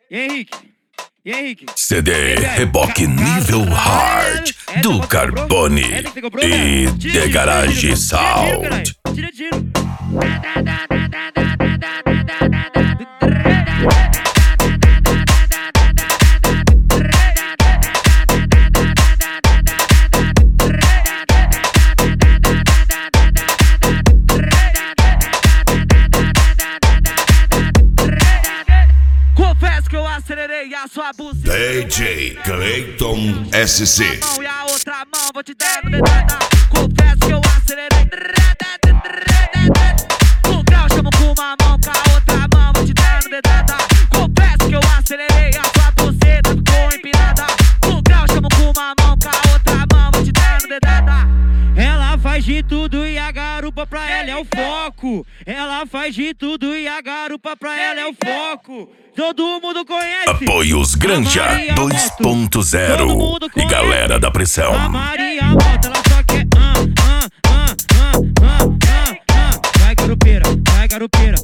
E Henrique? CD Reboque Nível Hard do Carbone e The Garage Sound. Tira. Confesso que eu acelerei a sua buceta. DJ Clayton SC. E a outra mão vou te dar no dedada. Confesso que eu acelerei. No grau chamo com uma mão, com a outra mão vou te dar no dedada. Confesso que eu acelerei a sua buceta ficou empinada. No grau chamo com uma mão, com a outra mão vou te dar no dedada. Ela faz de tudo e a garupa pra ela é o foco. Ela faz de tudo e a garupa pra ela é o foco. Todo mundo conhece. Apoios Granja 2.0 e Galera da Pressão. A Maria Mota, ela só quer vai garupeira, vai garupeira,